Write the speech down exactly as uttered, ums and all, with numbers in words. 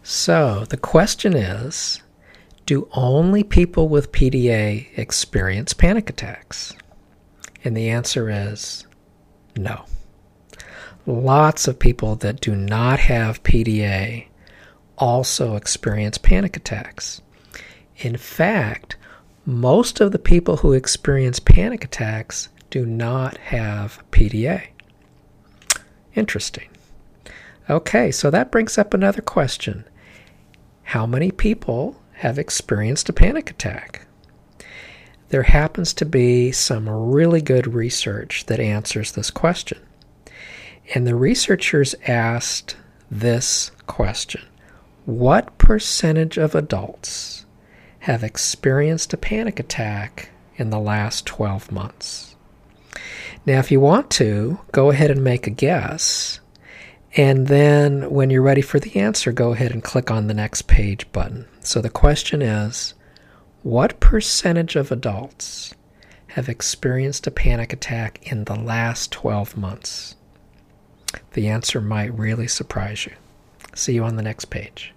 So the question is, do only people with P D A experience panic attacks? And the answer is no. Lots of people that do not have P D A also experience panic attacks. In fact, most of the people who experience panic attacks do not have P D A. Interesting. Okay, so that brings up another question. How many people have experienced a panic attack? There happens to be some really good research that answers this question. And the researchers asked this question: what percentage of adults have experienced a panic attack in the last twelve months? Now, if you want to, go ahead and make a guess. And then when you're ready for the answer, go ahead and click on the next page button. So the question is, what percentage of adults have experienced a panic attack in the last twelve months? The answer might really surprise you. See you on the next page.